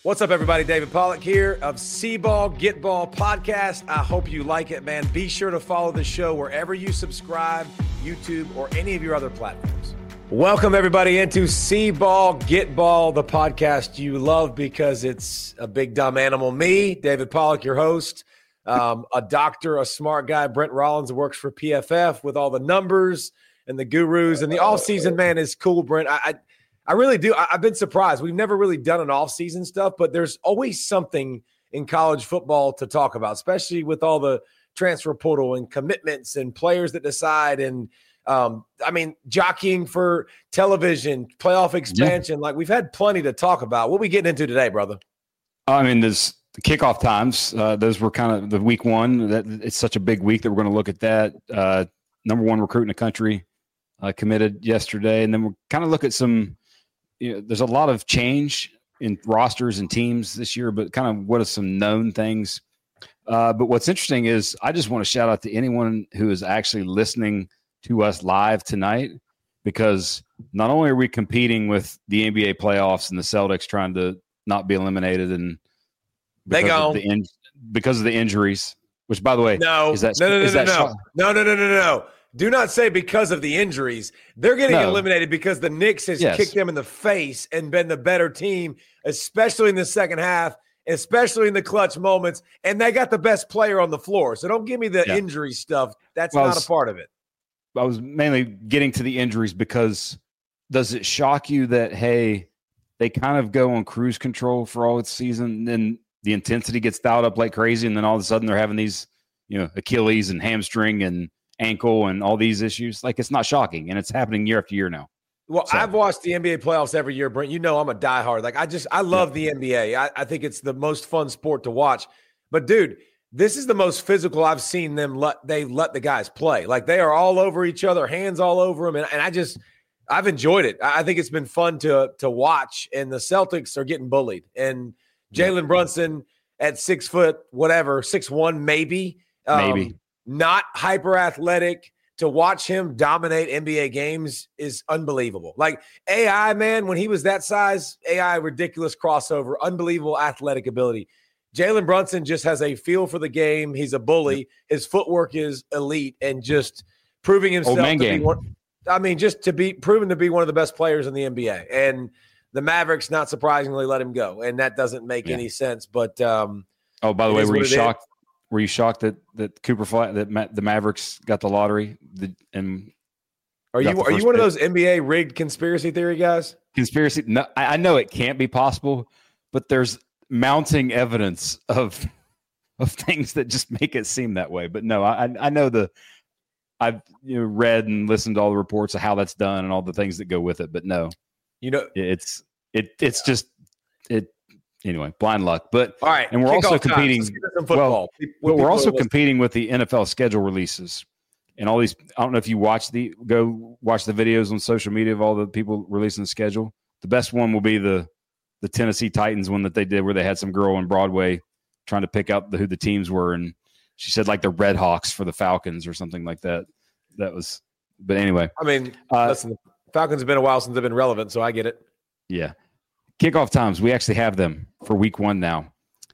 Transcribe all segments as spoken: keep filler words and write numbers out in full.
What's up, everybody? David Pollack here of C-Ball Get Ball podcast. I hope you like it, man. Be sure to follow the show wherever you subscribe, YouTube, or any of your other platforms. Welcome, everybody, into C-Ball Get Ball, the podcast you love because it's a big dumb animal. Me, David Pollack, your host, um, a doctor, a smart guy. Brent Rollins works for P F F with all the numbers and the gurus. And the off-season, man, is cool, Brent. I, I I really do. I, I've been surprised. We've never really done an off-season stuff, but there's always something in college football to talk about, especially with all the transfer portal and commitments and players that decide. And, um, I mean, jockeying for television, playoff expansion. Yeah. Like, we've had plenty to talk about. What are we getting into today, brother? I mean, there's the kickoff times. Uh, those were kind of the week one. That it's such a big week that we're going to look at that. Uh, number one recruit in the country uh, committed yesterday. And then we'll kind of look at some – you know, there's a lot of change in rosters and teams this year, but kind of what are some known things. Uh, but what's interesting is I just want to shout out to anyone who is actually listening to us live tonight, because not only are we competing with the N B A playoffs and the Celtics trying to not be eliminated, and they go of the in, because of the injuries, which, by the way, no, is that no, no, no, is no, that no, no, no, no, no, no. Do not say because of the injuries. They're getting no. eliminated because the Knicks has yes. kicked them in the face and been the better team, especially in the second half, especially in the clutch moments, and they got the best player on the floor. So don't give me the yeah. injury stuff. That's well, not was, a part of it. I was mainly getting to the injuries because does it shock you that, hey, they kind of go on cruise control for all its season, and then the intensity gets dialed up like crazy, and then all of a sudden they're having these, you know, Achilles and hamstring and ankle and all these issues? Like, it's not shocking, and it's happening year after year now. Well, so. I've watched the N B A playoffs every year, Brent. You know I'm a diehard. Like, I just I love yeah. the N B A. I, I think it's the most fun sport to watch. But dude, this is the most physical I've seen them let they let the guys play. Like, they are all over each other, hands all over them, and, and I just I've enjoyed it. I think it's been fun to to watch. And the Celtics are getting bullied, and Jalen yeah. Brunson at six foot whatever, six one maybe, um, maybe. Not hyper athletic. To watch him dominate N B A games is unbelievable. Like, A I, man, when he was that size, A I, ridiculous crossover, unbelievable athletic ability. Jalen Brunson just has a feel for the game. He's a bully. His footwork is elite, and just proving himself to game. be one. I mean, just to be proven to be one of the best players in the N B A. And the Mavericks, not surprisingly, let him go, and that doesn't make yeah. any sense. But um, oh, by the way, were you shocked? Is. Were you shocked that that Cooper Fly, that Ma- the Mavericks got the lottery? The, and are you are you one pick? of those N B A rigged conspiracy theory guys? Conspiracy? No, I, I know it can't be possible, but there's mounting evidence of of things that just make it seem that way. But no, I I know the I've you know, read and listened to all the reports of how that's done and all the things that go with it. But no, you know, it's it it's just it. Anyway, blind luck. But all right, and we're also competing. Well, but we're also competing with the N F L schedule releases and all these. I don't know if you watch the go watch the videos on social media of all the people releasing the schedule. The best one will be the the Tennessee Titans one that they did, where they had some girl on Broadway trying to pick out the, who the teams were, and she said like the Red Hawks for the Falcons or something like that. That was. But anyway, I mean, uh, listen, the Falcons have been a while since they've been relevant, so I get it. Yeah. Kickoff times, we actually have them for week one now.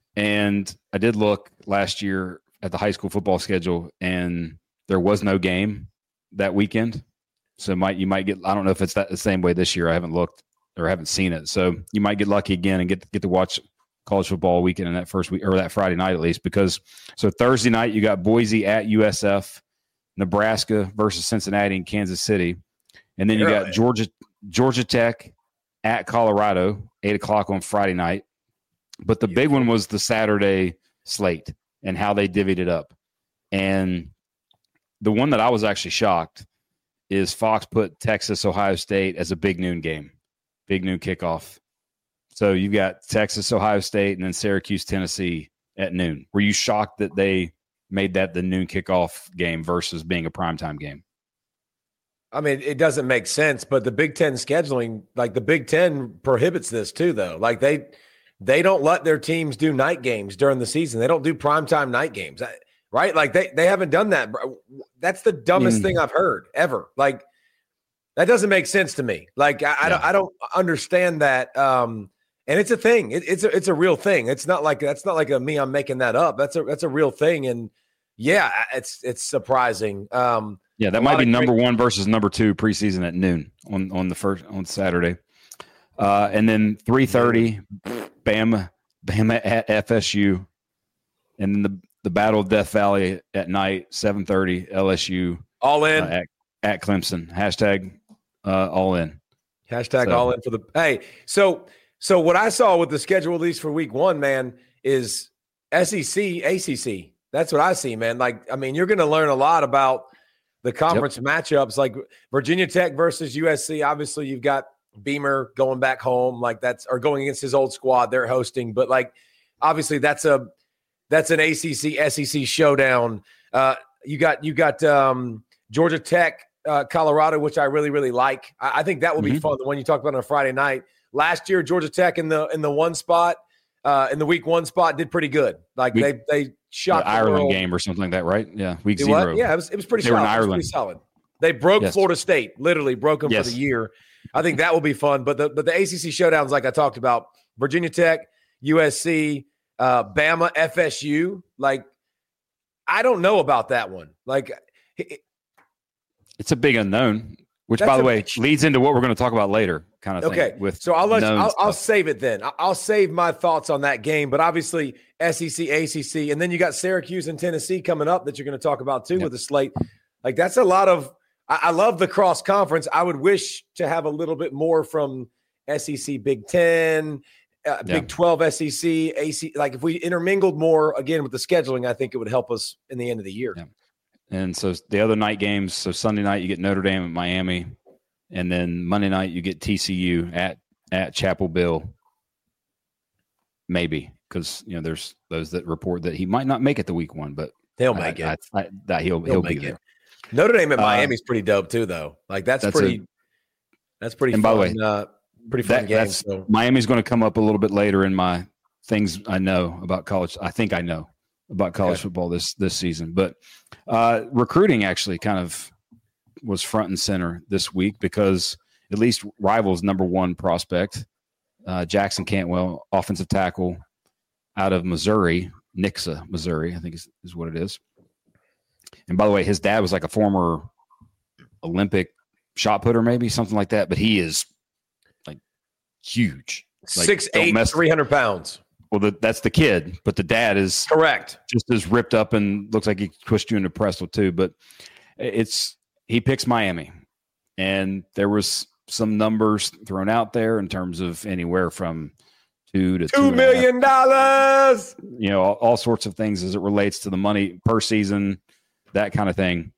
And I did look last year at the high school football schedule, and there was no game that weekend. So might you might get – I don't know if it's that the same way this year. I haven't looked or haven't seen it. So you might get lucky again and get, get to watch college football weekend in that first week, or that Friday night at least, because – so Thursday night you got Boise at U S F, Nebraska versus Cincinnati and Kansas City. And then you got Georgia Georgia Tech at Colorado, eight o'clock on Friday night. But the big one was the Saturday slate and how they divvied it up. And the one that I was actually shocked is Fox put Texas, Ohio State as a big noon game, big noon kickoff. So you got Texas, Ohio State, and then Syracuse, Tennessee at noon. Were you shocked that they made that the noon kickoff game versus being a primetime game? I mean, it doesn't make sense, but the Big Ten scheduling, like the Big Ten prohibits this too, though. Like they they don't let their teams do night games during the season. They don't do primetime night games, right? Like they, they haven't done that. That's the dumbest mm. thing I've heard ever. Like that doesn't make sense to me. Like I, yeah. I, don't, I don't understand that. Um, And it's a thing. It, it's a it's a real thing. It's not like that's not like a me. I'm making that up. That's a that's a real thing. And yeah, it's it's surprising. Um, yeah, that might be number great- one versus number two preseason at noon on on the first on Saturday, uh, and then three thirty, Bama Bama at F S U, and then the the Battle of Death Valley at night, seven thirty, L S U all in uh, at, at Clemson. Hashtag uh, all in. Hashtag so. all in for the hey. So. So what I saw with the schedule, at least for week one, man, is S E C, A C C. That's what I see, man. Like, I mean, you're going to learn a lot about the conference yep. matchups, like Virginia Tech versus U S C. Obviously, you've got Beamer going back home, like that's or going against his old squad. They're hosting, but like, obviously, that's a that's an A C C S E C showdown. Uh, you got you got um, Georgia Tech, uh, Colorado, which I really really like. I, I think that will mm-hmm. be fun. The one you talked about on a Friday night. Last year, Georgia Tech in the in the one spot, uh, in the week one spot, did pretty good. Like week, they they shot the Ireland world. game or something like that, right? Yeah, week it zero. Was? Yeah, it was it was pretty they solid. Were in Ireland. It was pretty solid. They broke yes. Florida State, literally broke them yes. for the year. I think that will be fun. But the but the A C C showdowns, like I talked about, Virginia Tech, U S C, uh, Bama, F S U. Like I don't know about that one. Like it, it's a big unknown. Which, by the a, way, leads into what we're going to talk about later, kind of thing. Okay, with so I'll let you, I'll, I'll save it then. I'll save my thoughts on that game. But obviously, S E C, A C C, and then you got Syracuse and Tennessee coming up that you're going to talk about too yep. with the slate. Like that's a lot of. I, I love the cross conference. I would wish to have a little bit more from S E C, Big Ten, uh, yeah. Big twelve, S E C, A C. Like if we intermingled more again with the scheduling, I think it would help us in the end of the year. Yeah. And so the other night games, so Sunday night you get Notre Dame at Miami, and then Monday night you get T C U at at Chapel Bill. Maybe because you know there's those that report that he might not make it to week one, but he'll make I, it. I, I, that he'll he'll, he'll be there. It. Notre Dame at Miami is uh, pretty dope too, though. Like that's, that's pretty. A, that's pretty. And fun, by the way, uh, pretty fun that, game. That's, so. Miami's going to come up a little bit later in my things I know about college. I think I know. about college okay. football this this season. But uh, recruiting actually kind of was front and center this week because at least Rivals' number one prospect, uh, Jackson Cantwell, offensive tackle out of Missouri, Nixa, Missouri, I think is, is what it is. And by the way, his dad was like a former Olympic shot putter, maybe something like that. But he is like huge. Like, six eight, three hundred pounds. Well, the, that's the kid, but the dad is correct. Just as ripped up and looks like he pushed you into Presto too. But it's he picks Miami, and there was some numbers thrown out there in terms of anywhere from two to two, two million dollars. You know, all, all sorts of things as it relates to the money per season, that kind of thing.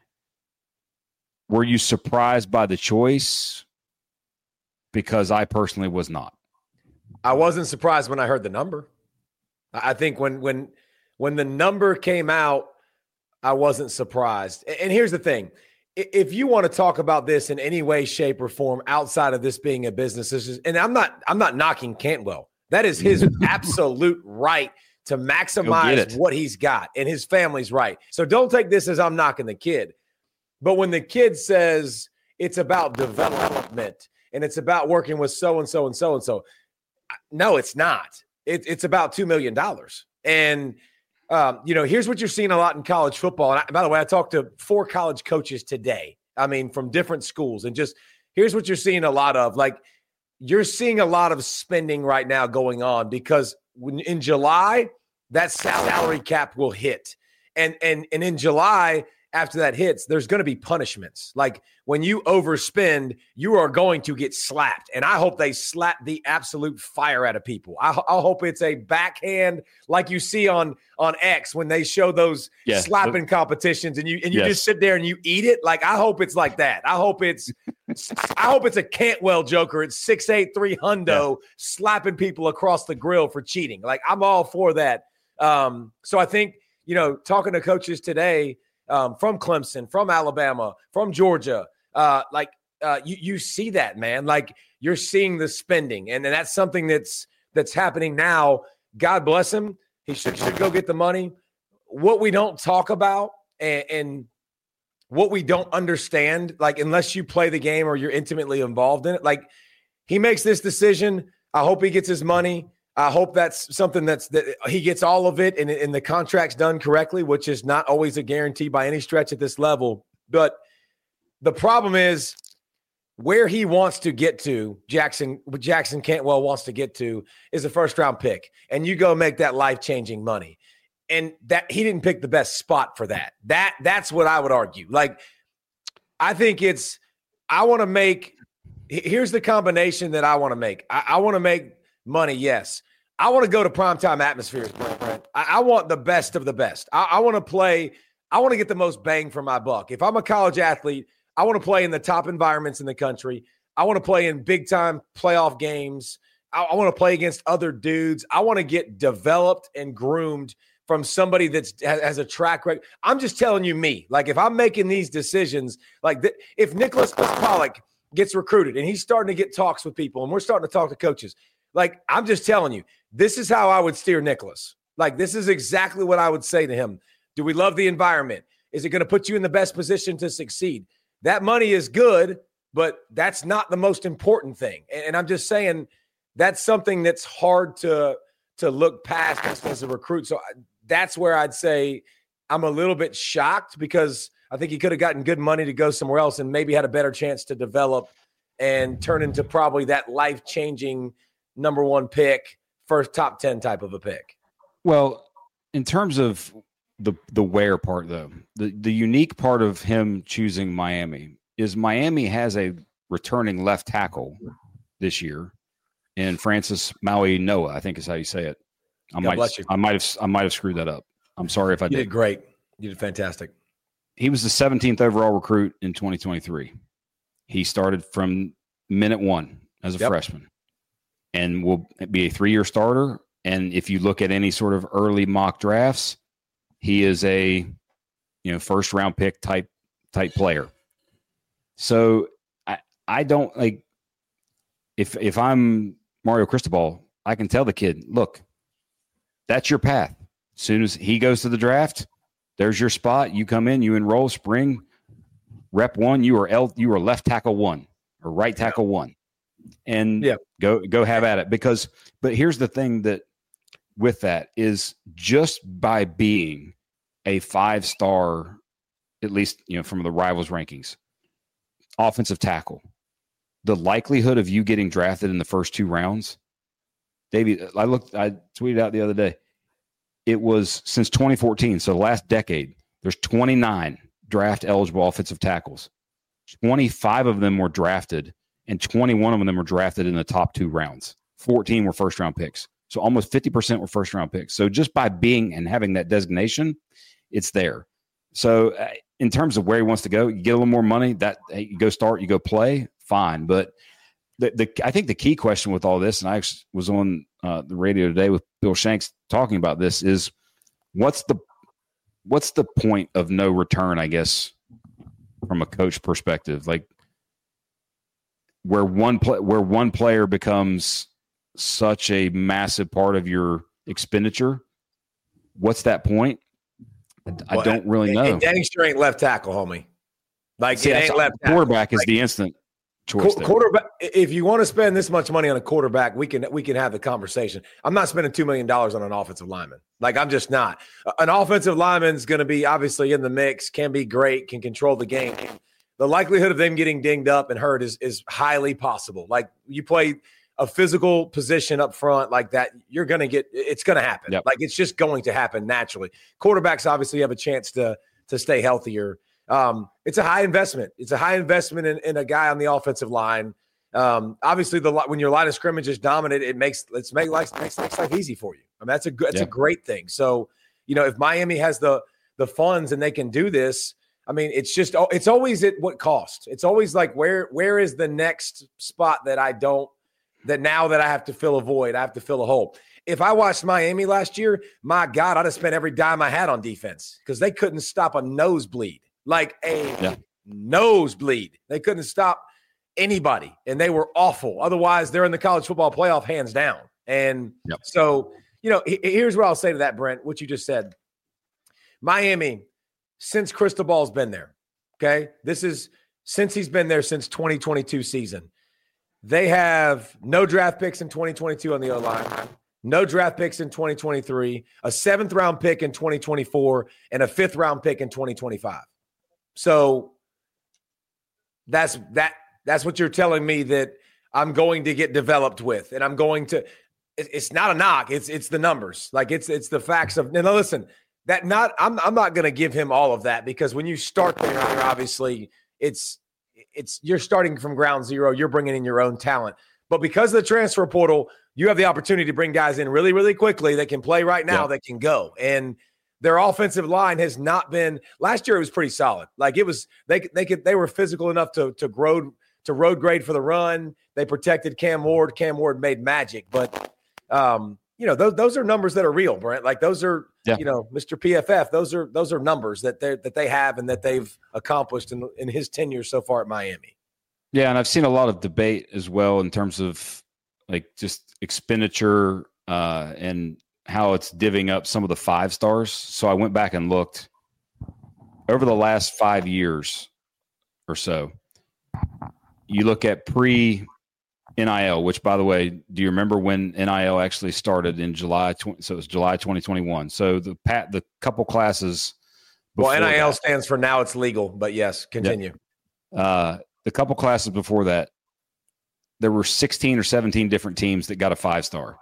Were you surprised by the choice? Because I personally was not. I wasn't surprised when I heard the number. I think when when when the number came out, I wasn't surprised. And here's the thing. If you want to talk about this in any way, shape, or form outside of this being a business, this is, and I'm not I'm not knocking Cantwell. That is his absolute right to maximize what he's got, and his family's right. So don't take this as I'm knocking the kid. But when the kid says it's about development and it's about working with so-and-so and so-and-so, no, it's not. It, it's about two million dollars. And, um, you know, here's what you're seeing a lot in college football. And I, by the way, I talked to four college coaches today. I mean, from different schools. And just here's what you're seeing a lot of. Like, you're seeing a lot of spending right now going on because when, in July, that salary cap will hit. And, and, and in July, after that hits, there's going to be punishments. Like when you overspend, you are going to get slapped. And I hope they slap the absolute fire out of people. I, I hope it's a backhand like you see on, on X when they show those yeah. slapping competitions and you and you yes. just sit there and you eat it. Like I hope it's like that. I hope it's I hope it's a Cantwell Joker at six eight, three hundo yeah. slapping people across the grill for cheating. Like I'm all for that. Um, so I think, you know, talking to coaches today, Um, from Clemson, from Alabama, from Georgia, uh, like uh, you you see that, man. Like you're seeing the spending, and, and that's something that's that's happening now. God bless him. He should should go get the money. What we don't talk about and, and what we don't understand, like unless you play the game or you're intimately involved in it, like he makes this decision. I hope he gets his money. I hope that's something that's that he gets all of it and, and the contract's done correctly, which is not always a guarantee by any stretch at this level. But the problem is where he wants to get to, Jackson, Jackson Cantwell wants to get to, is a first round pick. And you go make that life-changing money. And that he didn't pick the best spot for that. That that's what I would argue. Like, I think it's, I want to make, here's the combination that I want to make. I, I want to make money, yes. I want to go to primetime atmospheres, Brent. Brent. I, I want the best of the best. I, I want to play, I want to get the most bang for my buck. If I'm a college athlete, I want to play in the top environments in the country. I want to play in big-time playoff games. I, I want to play against other dudes. I want to get developed and groomed from somebody that's has a track record. I'm just telling you me. Like, if I'm making these decisions, like th- if Nicholas Pollock gets recruited and he's starting to get talks with people and we're starting to talk to coaches, like, I'm just telling you, this is how I would steer Nicholas. Like, this is exactly what I would say to him. Do we love the environment? Is it going to put you in the best position to succeed? That money is good, but that's not the most important thing. And, and I'm just saying that's something that's hard to, to look past as, as a recruit. So I, that's where I'd say I'm a little bit shocked because I think he could have gotten good money to go somewhere else and maybe had a better chance to develop and turn into probably that life-changing number one pick, first top ten type of a pick. Well, in terms of the the where part, though, the, the unique part of him choosing Miami is Miami has a returning left tackle this year in Francis Maui Noah, I think is how you say it. I God might, bless you. I might have, I might have screwed that up. I'm sorry if I you did. You did great. You did fantastic. He was the seventeenth overall recruit in twenty twenty-three. He started from minute one as a yep. freshman, and will be a three-year starter. And if you look at any sort of early mock drafts, he is a, you know, first round pick type type player. So I I don't like if if I'm Mario Cristobal, I can tell the kid, look, that's your path. As soon as he goes to the draft, there's your spot. You come in, you enroll spring, rep one, you are L, you are left tackle one or right tackle yeah. one. And yeah. go go have at it. Because but here's the thing that with that is just by being a five-star, at least, you know, from the Rivals rankings, offensive tackle, the likelihood of you getting drafted in the first two rounds, Davey, I looked, I tweeted out the other day, it was since twenty fourteen, so the last decade, there's twenty-nine draft-eligible offensive tackles. twenty-five of them were drafted, and twenty-one of them were drafted in the top two rounds. fourteen were first-round picks. So almost fifty percent were first-round picks. So just by being and having that designation, it's there. So uh, in terms of where he wants to go, you get a little more money, that hey, you go start, you go play, fine. But the, the I think the key question with all this, and I actually was on uh, the radio today with Bill Shanks talking about this, is what's the what's the point of no return, I guess, from a coach perspective, like where one play, where one player becomes such a massive part of your expenditure. What's that point? I well, don't really know. And Danny sure ain't left tackle, homie. Like, See, it ain't left tackle. Quarterback is like, the instant choice. Qu- quarterback. If you want to spend this much money on a quarterback, we can we can have the conversation. I'm not spending two million dollars on an offensive lineman. Like, I'm just not. An offensive lineman is going to be obviously in the mix, can be great, can control the game. The likelihood of them getting dinged up and hurt is is highly possible. Like, you play a physical position up front like that, you're going to get – it's going to happen. Yep. Like, it's just going to happen naturally. Quarterbacks obviously have a chance to to stay healthier. Um, it's a high investment. It's a high investment in, in a guy on the offensive line. Um, obviously, the when your line of scrimmage is dominant, it makes it's make life makes life easy for you. I mean, that's a good, that's yeah. a great thing. So, you know, if Miami has the the funds and they can do this, I mean, it's just it's always at what cost. It's always like where where is the next spot that I don't that now that I have to fill a void, I have to fill a hole. If I watched Miami last year, my God, I'd have spent every dime I had on defense because they couldn't stop a nosebleed, like a yeah. nosebleed. They couldn't stop anybody, and they were awful. Otherwise, they're in the college football playoff hands down. And yep. so, you know, here's what I'll say to that, Brent, what you just said. Miami, since Cristobal's been there, okay, this is since he's been there since twenty twenty-two season. They have no draft picks in twenty twenty-two on the O-line, no draft picks in twenty twenty-three, a seventh round pick in twenty twenty-four, and a fifth round pick in twenty twenty-five. So that's that. That's what you're telling me that I'm going to get developed with, and I'm going to. It's not a knock. It's it's the numbers. Like it's it's the facts of. Now listen, that not. I'm I'm not going to give him all of that because when you start there, obviously it's. It's you're starting from ground zero. You're bringing in your own talent. But because of the transfer portal, you have the opportunity to bring guys in really, really quickly that can play right now, yeah. that can go. And their offensive line has not been – last year it was pretty solid. Like it was – they they could they were physical enough to to road, to road grade for the run. They protected Cam Ward. Cam Ward made magic. But, um, you know, those, those are numbers that are real, Brent. Like those are – Yeah. You know, Mister P F F, those are those are numbers that they that they have and that they've accomplished in in his tenure so far at Miami. Yeah, and I've seen a lot of debate as well in terms of like just expenditure uh, and how it's divvying up some of the five stars. So I went back and looked over the last five years or so. You look at pre N I L, which, by the way, do you remember when N I L actually started in July? So it was July twenty twenty-one. So the pat the couple classes. Well, N I L that, stands for now it's legal, but yes, continue. Yeah. Uh, the couple classes before that, there were sixteen or seventeen different teams that got a five star.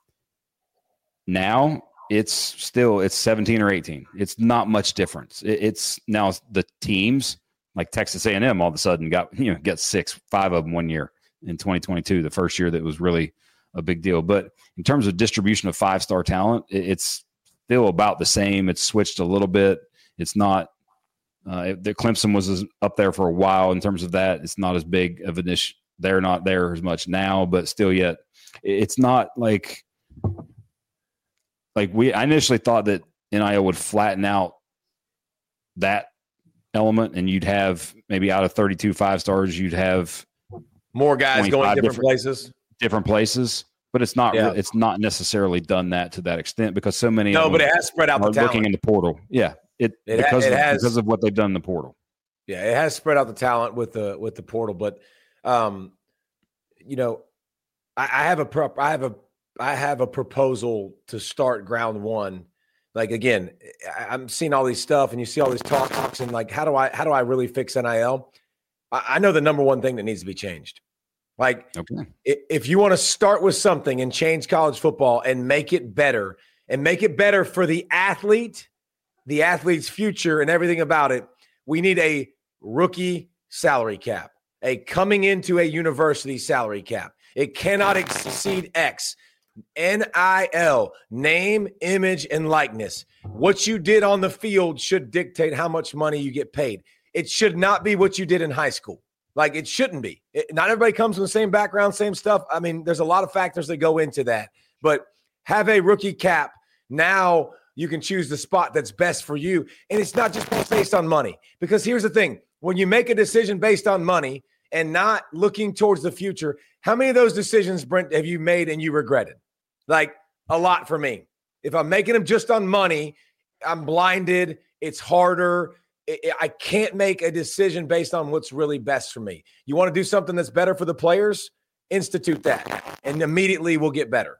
Now it's still it's seventeen or eighteen. It's not much difference. It, it's now the teams like Texas A and M all of a sudden got you know got six, five of them one year. In twenty twenty-two, the first year that was really a big deal. But in terms of distribution of five-star talent, it's still about the same. It's switched a little bit. It's not uh, – the Clemson was up there for a while in terms of that. It's not as big of an issue. They're not there as much now, but still yet. It's not like – like we – I initially thought that N I L would flatten out that element and you'd have maybe out of thirty-two five-stars, you'd have – more guys going different, different places, different places, but it's not. Yeah. It's not necessarily done that to that extent because so many. No, of but it has spread out the talent. Looking in the portal, yeah, it, it because ha- it of, has, because of what they've done in the portal. Yeah, it has spread out the talent with the with the portal, but um, you know, I, I have a prop. I have a I have a proposal to start ground one. Like again, I, I'm seeing all these stuff, and you see all these talks, and like, how do I how do I really fix N I L? I, I know the number one thing that needs to be changed. Like, okay. if you want to start with something and change college football and make it better and make it better for the athlete, the athlete's future and everything about it, we need a rookie salary cap, a coming into a university salary cap. It cannot exceed X. N I L, name, image, and likeness. What you did on the field should dictate how much money you get paid. It should not be what you did in high school. Like, it shouldn't be. It, not everybody comes from the same background, same stuff. I mean, there's a lot of factors that go into that. But have a rookie cap. Now you can choose the spot that's best for you. And it's not just based on money. Because here's the thing. When you make a decision based on money and not looking towards the future, how many of those decisions, Brent, have you made and you regretted? Like, a lot for me. If I'm making them just on money, I'm blinded. It's harder. I can't make a decision based on what's really best for me. You want to do something that's better for the players? Institute that, and immediately we'll get better.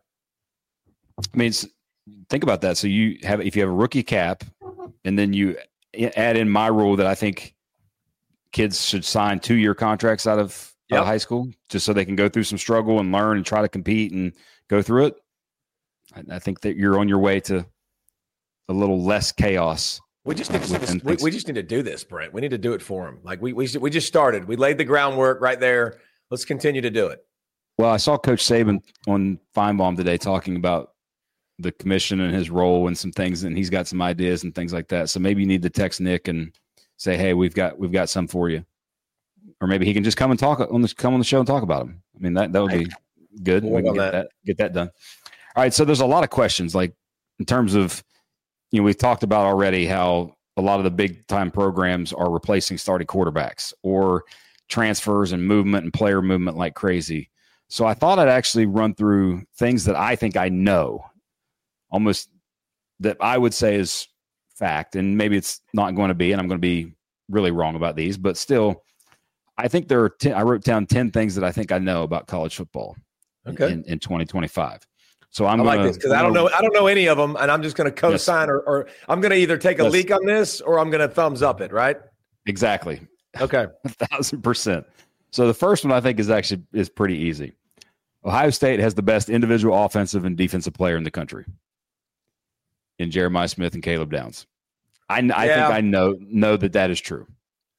I mean, think about that. So you have, if you have a rookie cap, and then you add in my rule that I think kids should sign two-year contracts out of, yep. out of high school, just so they can go through some struggle and learn and try to compete and go through it. I, I think that you're on your way to a little less chaos. We just need to, we, we just need to do this, Brent. We need to do it for him. Like we we we just started. We laid the groundwork right there. Let's continue to do it. Well, I saw Coach Saban on Feinbaum today talking about the commission and his role and some things, and he's got some ideas and things like that. So maybe you need to text Nick and say, "Hey, we've got we've got some for you," or maybe he can just come and talk on the come on the show and talk about them. I mean, that that would be good. We can get that. that get that done. All right. So there's a lot of questions, like in terms of. You know, we've talked about already how a lot of the big time programs are replacing starting quarterbacks or transfers and movement and player movement like crazy. So I thought I'd actually run through things that I think I know almost that I would say is fact. And maybe it's not going to be, and I'm going to be really wrong about these, but still I think there are ten, I wrote down ten things that I think I know about college football okay. in, in twenty twenty-five. So I'm I like gonna, this because I don't know I don't know any of them, and I'm just going to co-sign yes. or, or I'm going to either take a yes. leak on this or I'm going to thumbs up it, right? Exactly. Okay. A thousand percent. So the first one I think is actually is pretty easy. Ohio State has the best individual offensive and defensive player in the country in Jeremiah Smith and Caleb Downs. I, I yeah. think I know know that that is true. Is,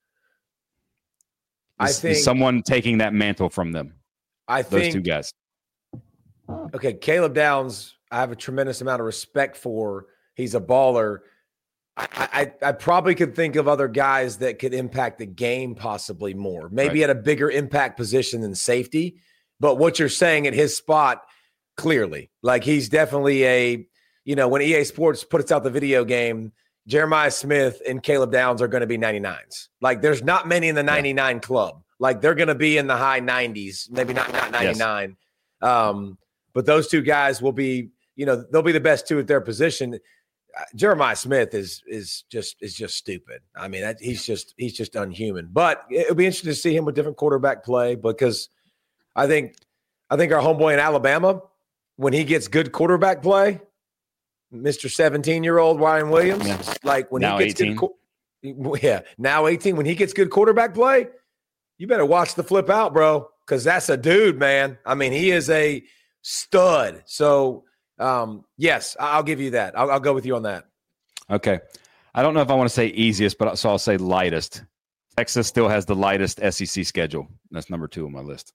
I think is someone taking that mantle from them. I those think two guys. Okay, Caleb Downs, I have a tremendous amount of respect for. He's a baller. I, I, I probably could think of other guys that could impact the game possibly more, maybe right. at a bigger impact position than safety. But what you're saying at his spot, clearly, like he's definitely a, you know, when E A Sports puts out the video game, Jeremiah Smith and Caleb Downs are going to be ninety-nines. Like there's not many in the ninety-nine yeah. club. Like they're going to be in the high nineties, maybe not, not ninety-nine. Yes. Um, but those two guys will be, you know, they'll be the best two at their position. Uh, Jeremiah Smith is is just is just stupid. I mean, that, he's just he's just unhuman. But it'll be interesting to see him with different quarterback play because I think I think our homeboy in Alabama, when he gets good quarterback play, Mister seventeen-year-old Ryan Williams, yeah. like when now he gets eighteen. good, yeah, now eighteen. When he gets good quarterback play, you better watch the flip out, bro, because that's a dude, man. I mean, he is a stud. So, um, yes, I'll give you that. I'll, I'll go with you on that. Okay. I don't know if I want to say easiest, but so I'll say lightest. Texas still has the lightest S E C schedule. That's number two on my list.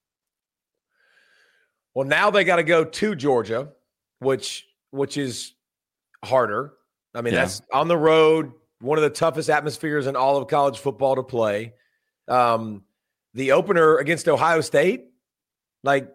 Well, now they got to go to Georgia, which which is harder. I mean, yeah. that's on the road, one of the toughest atmospheres in all of college football to play. Um, the opener against Ohio State, like,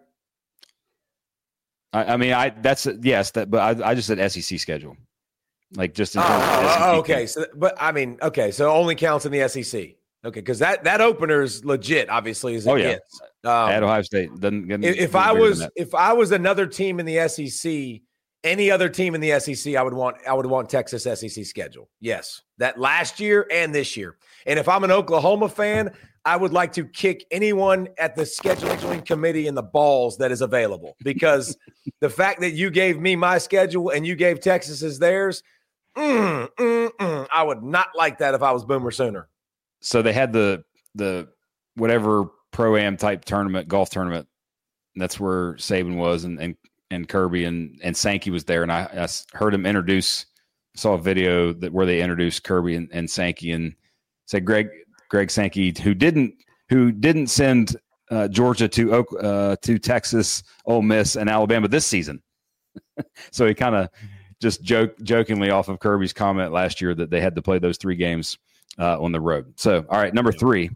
I, I mean, I that's yes, that, but I, I just said S E C schedule, like just in oh, terms of S E C oh, okay. Game. So, but I mean, okay, so only counts in the S E C. Okay, because that that opener is legit, obviously, as it oh, yeah. gets. Um, At Ohio State, doesn't, doesn't, if doesn't I was if I was another team in the S E C, any other team in the S E C, I would want I would want Texas S E C schedule. Yes, that last year and this year. And if I'm an Oklahoma fan, I would like to kick anyone at the scheduling committee in the balls that is available, because the fact that you gave me my schedule and you gave Texas's theirs, mm, mm, mm, I would not like that if I was Boomer Sooner. So they had the the whatever pro-am type tournament, golf tournament. That's where Saban was, and and, and Kirby and, and Sankey was there. And I, I heard him introduce, saw a video that where they introduced Kirby and, and Sankey, and said Greg Greg Sankey, who didn't who didn't send uh, Georgia to uh, to Texas, Ole Miss, and Alabama this season. So he kind of just joke jokingly off of Kirby's comment last year that they had to play those three games uh, on the road. So, all right, number three.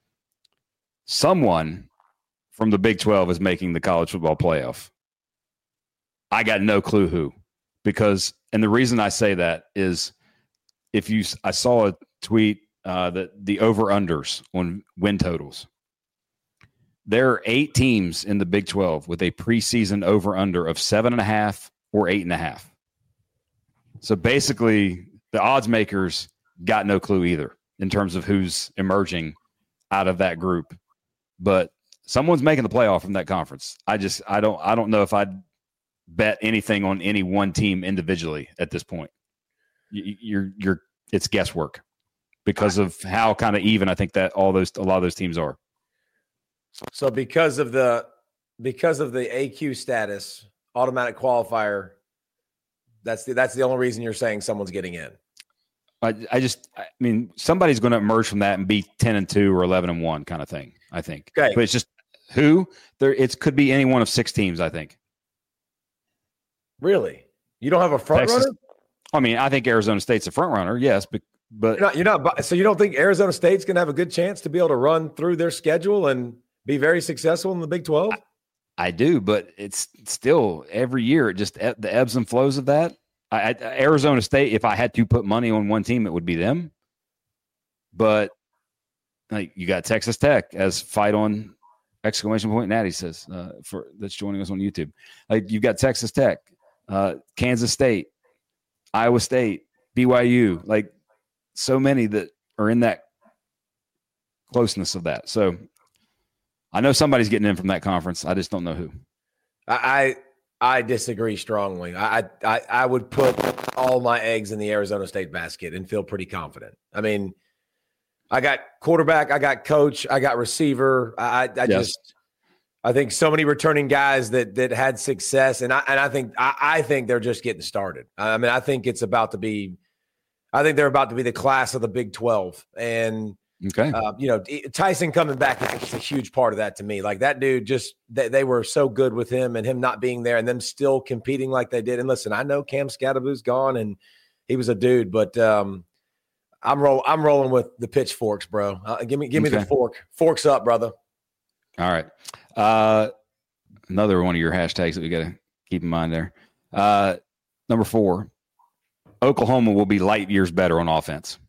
Someone from the Big twelve is making the college football playoff. I got no clue who, because, and the reason I say that is if you, I saw a tweet uh, that the over-unders on win totals. There are eight teams in the Big twelve with a preseason over-under of seven and a half or eight and a half. So basically, the odds makers got no clue either in terms of who's emerging out of that group. But someone's making the playoff from that conference. I just I don't I don't know if I'd bet anything on any one team individually at this point. You, you're you're it's guesswork because of how kind of even I think that all those a lot of those teams are. So because of the because of the A Q status, automatic qualifier, that's the that's the only reason you're saying someone's getting in. I, I just, I mean, somebody's going to emerge from that and be ten and two or eleven and one kind of thing, I think. Okay. But it's just who there, it could be any one of six teams, I think. Really? You don't have a front Texas, runner? I mean, I think Arizona State's a front runner. Yes. But, but you're not, you're not, so you don't think Arizona State's going to have a good chance to be able to run through their schedule and be very successful in the Big twelve? I, I do, but it's still every year, it just the ebbs and flows of that. I, I, Arizona State, if I had to put money on one team, it would be them. But like you got Texas Tech as fight on exclamation point. Natty says uh, for that's joining us on YouTube. Like you've got Texas Tech, uh, Kansas State, Iowa State, B Y U. Like so many that are in that closeness of that. So I know somebody's getting in from that conference. I just don't know who. I I disagree strongly. I I I would put all my eggs in the Arizona State basket and feel pretty confident. I mean, I got quarterback, I got coach, I got receiver. I I yes. just I think so many returning guys that that had success, and I and I think I, I think they're just getting started. I mean, I think it's about to be. I think they're about to be the class of the Big twelve, and okay, uh, you know, Tyson coming back is a huge part of that to me. Like that dude, just they, they were so good with him, and him not being there, and them still competing like they did. And listen, I know Cam Scadaboo's gone, and he was a dude, but um, I'm roll I'm rolling with the pitchforks, bro. Uh, give me give me okay. the fork, forks up, brother. All right. Uh, another one of your hashtags that we got to keep in mind there. Uh, number four, Oklahoma will be light years better on offense.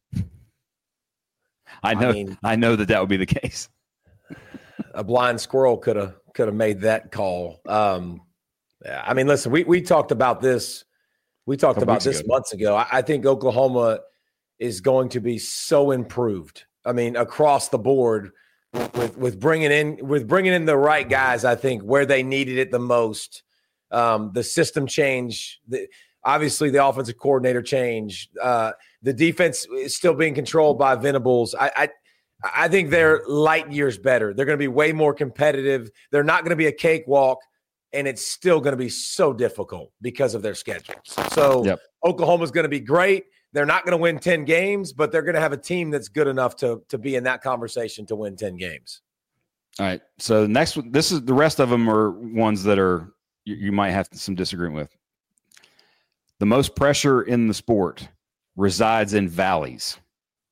I know, I, mean, I know that that would be the case. A blind squirrel could have could have made that call. Um, yeah, I mean, listen, we we talked about this. We talked about this ago. months ago. I, I think Oklahoma is going to be so improved. I mean, across the board. With with bringing in with bringing in the right guys, I think where they needed it the most, um, the system change, the, obviously the offensive coordinator change, uh, the defense is still being controlled by Venables. I, I I think they're light years better. They're going to be way more competitive. They're not going to be a cakewalk, and it's still going to be so difficult because of their schedules. So yep. Oklahoma's going to be great. They're not going to win ten games, but they're going to have a team that's good enough to, to be in that conversation to win ten games. All right. So next, this is the rest of them are ones that are you, you might have some disagreement with. The most pressure in the sport resides in valleys,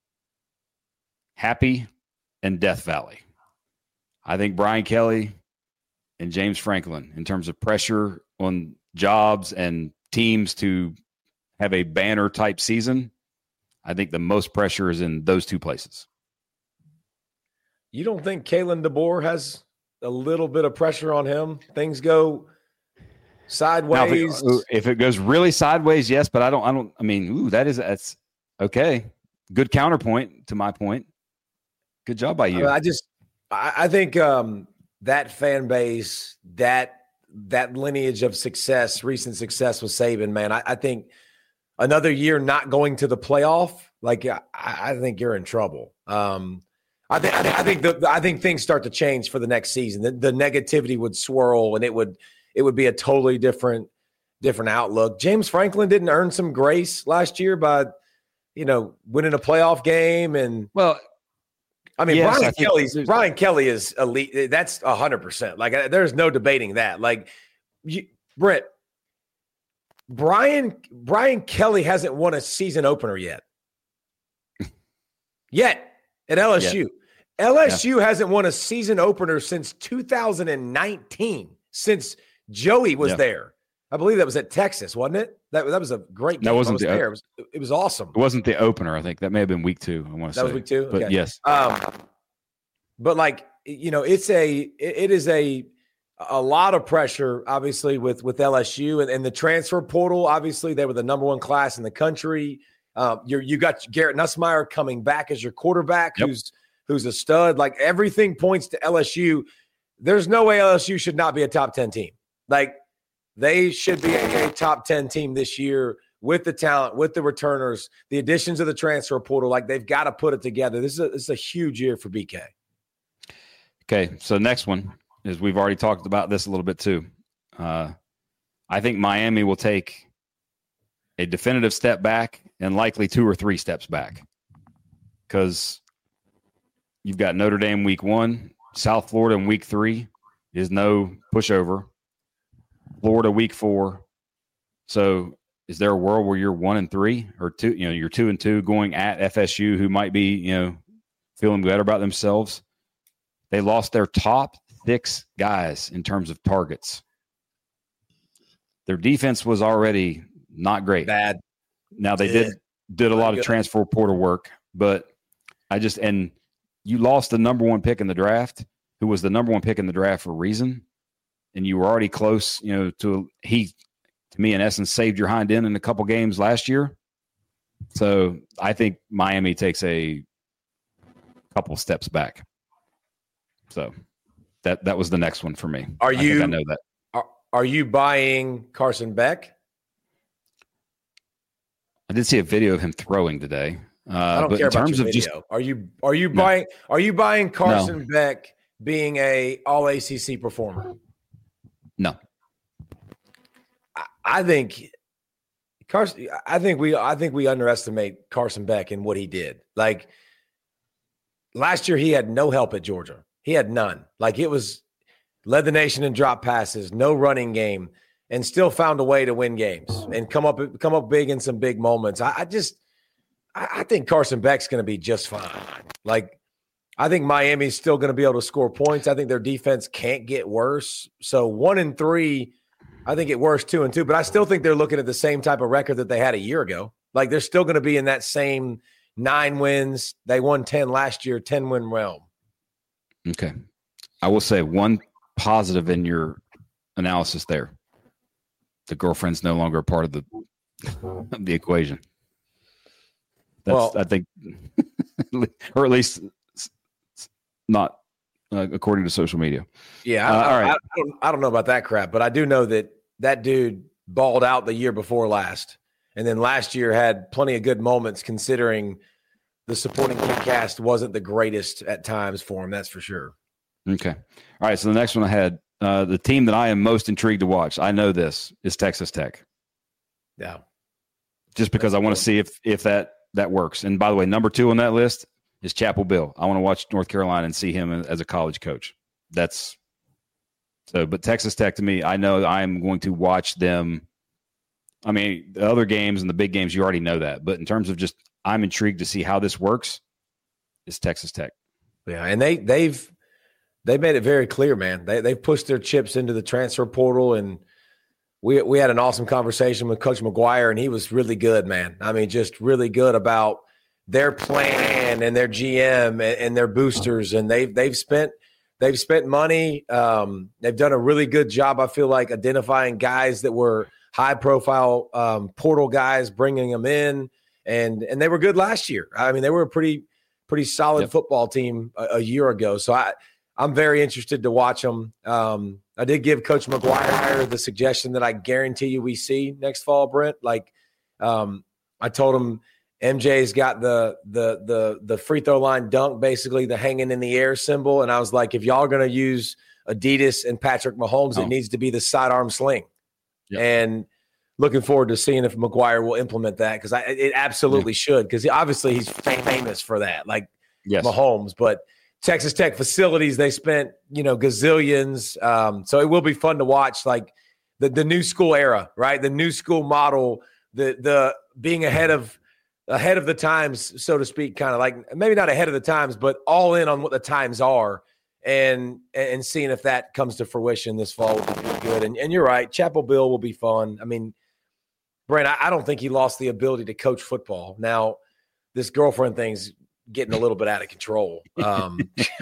Happy and Death Valley. I think Brian Kelly and James Franklin, in terms of pressure on jobs and teams to have a banner type season, I think the most pressure is in those two places. You don't think Kalen DeBoer has a little bit of pressure on him? Things go sideways. Now, if, it, if it goes really sideways, yes, but I don't, I don't, I mean, ooh, that is, that's okay. Good counterpoint to my point. Good job by you. I, mean, I just, I, I think um, that fan base, that, that lineage of success, recent success with Saban, man, I, I think, another year not going to the playoff, like I, I think you're in trouble. Um, I think I think the, I think things start to change for the next season. The, the negativity would swirl, and it would it would be a totally different different outlook. James Franklin didn't earn some grace last year by, you know, winning a playoff game, and well, I mean, yes, Brian Kelly's Brian Kelly is elite. That's a hundred percent. Like there's no debating that. Like, you, Britt. Brian Brian Kelly hasn't won a season opener yet. Yet at L S U. Yet. L S U yeah. hasn't won a season opener since two thousand nineteen, since Joey was yeah. there. I believe that was at Texas, wasn't it? That, that was a great game. That wasn't was the there. It was, it was awesome. It wasn't the opener. I think that may have been week two. I want to that say was week two. But okay. yes. Um, but like, you know, it's a, it, it is a, a lot of pressure, obviously, with, with L S U and, and the transfer portal. Obviously, they were the number one class in the country. Uh, you you got Garrett Nussmeier coming back as your quarterback, yep. who's who's a stud. Like everything points to L S U. There's no way L S U should not be a top ten team. Like they should be a, a top ten team this year with the talent, with the returners, the additions of the transfer portal. Like they've got to put it together. This is a, this is a huge year for B K. Okay, so next one. Is we've already talked about this a little bit too. Uh, I think Miami will take a definitive step back and likely two or three steps back because you've got Notre Dame week one, South Florida in week three is no pushover, Florida week four. So is there a world where you're one and three or two, you know, you're two and two going at F S U who might be, you know, feeling better about themselves? They lost their top six guys in terms of targets. Their defense was already not great. Bad. Now they did did a lot of transfer portal work, but I just and you lost the number one pick in the draft, who was the number one pick in the draft for a reason, and you were already close, you know, to he to me in essence saved your hind end in a couple games last year. So I think Miami takes a couple steps back. So that that was the next one for me. Are I you? think I know that. Are, are you buying Carson Beck? I did see a video of him throwing today. Uh, I don't but care in about terms your of video. just, Are you? Are you No. buying? Are you buying Carson No. Beck being a All A C C performer? no. I, I think Carson. I think we. I think we underestimate Carson Beck and what he did. Like last year, he had no help at Georgia. He had none. Like it was led the nation in drop passes, no running game, and still found a way to win games and come up come up big in some big moments. I, I just. I think Carson Beck's going to be just fine. Like, I think Miami's still going to be able to score points. I think their defense can't get worse. So one and three, I think it worse two and two. But I still think they're looking at the same type of record that they had a year ago. Like, they're still going to be in that same nine wins. They won ten last year, ten win realm. Okay. I will say one positive in your analysis there. The girlfriend's no longer a part of the of the equation. That's, Well, I think, or at least not uh, according to social media. Yeah, Uh, I, all right. I, I, don't, I don't know about that crap, but I do know that that dude balled out the year before last. And then last year had plenty of good moments considering the supporting cast wasn't the greatest at times for him. That's for sure. Okay. All right. So the next one I had, uh, the team that I am most intrigued to watch, I know this, is Texas Tech. Yeah. Just because I want to see if if that that works. And by the way, number two on that list is Chapel Bill. I want to watch North Carolina and see him as a college coach. That's so, but Texas Tech to me, I know I'm going to watch them. I mean, the other games and the big games, you already know that. But in terms of just, I'm intrigued to see how this works, is Texas Tech. Yeah. And they, they've, they made it very clear, man. They, they've pushed their chips into the transfer portal. And we, we had an awesome conversation with Coach McGuire, and he was really good, man. I mean, just really good about their plan and their G M and, and their boosters. And they've, they've spent, they've spent money. Um, they've done a really good job, I feel like, identifying guys that were high profile um, portal guys, bringing them in. And, and they were good last year. I mean, they were a pretty, pretty solid Yep. football team a, a year ago. So I, I'm very interested to watch them. Um, I did give Coach McGuire the suggestion that I guarantee you we see next fall, Brent. Like um, I told him M J's got the the the the free throw line dunk, basically the hanging in the air symbol. And I was like, if y'all are going to use Adidas and Patrick Mahomes, Oh. it needs to be the sidearm sling. Yep. And looking forward to seeing if McGuire will implement that, because I it absolutely yeah. should, because he, obviously he's famous for that, like yes. Mahomes. But Texas Tech facilities, they spent, you know, gazillions. Um, so it will be fun to watch, like the, the new school era, right? The new school model, the the being ahead of ahead of the times, so to speak, kind of like maybe not ahead of the times, but all in on what the times are, and and seeing if that comes to fruition this fall would be really good. And, and you're right, Chapel Bill will be fun. I mean, Brent, I, I don't think he lost the ability to coach football. Now, this girlfriend thing's getting a little bit out of control. Um,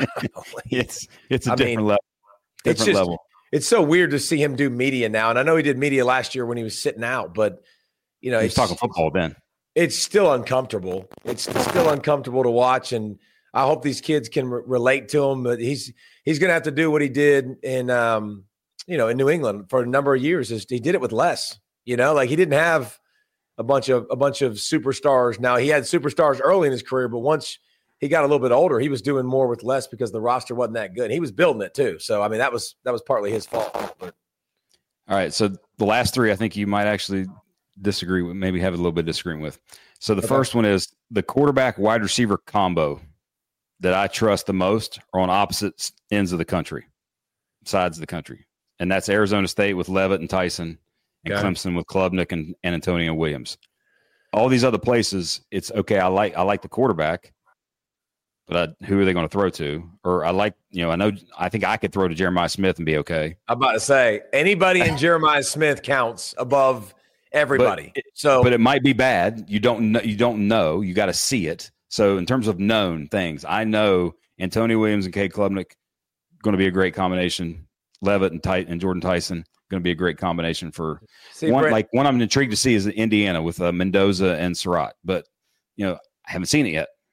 it's it's a I different mean, level. Different it's just, level. It's so weird to see him do media now. And I know he did media last year when he was sitting out, but you know, He was it's talking football then. It's still uncomfortable. It's still uncomfortable to watch. And I hope these kids can re- relate to him, but he's, he's going to have to do what he did in, um, you know, in New England for a number of years. Is he did it with less, you know, like he didn't have a bunch of, a bunch of superstars. Now he had superstars early in his career, but once he got a little bit older, he was doing more with less because the roster wasn't that good. He was building it too. So, I mean, that was, that was partly his fault. But All right. So the last three, I think you might actually disagree with, maybe have a little bit of disagreement with. So the Okay. first one is the quarterback wide receiver combo that I trust the most are on opposite ends of the country, sides of the country. And that's Arizona State with Leavitt and Tyson, and Okay. Clemson with Klubnik and, and Antonio Williams. All these other places, it's okay. I like, I like the quarterback, but I, who are they going to throw to? Or I like, you know, I know, I think I could throw to Jeremiah Smith and be okay. I'm about to say anybody in Jeremiah Smith counts above everybody. But it, so, but it might be bad. You don't know. You don't know. You got to see it. So in terms of known things, I know Antonio Williams and Cade Klubnik going to be a great combination. Leavitt and Ty- and Jordan Tyson going to be a great combination for see, one. Brent, Like one I'm intrigued to see is Indiana with uh, Mendoza and Surratt, but you know I haven't seen it yet.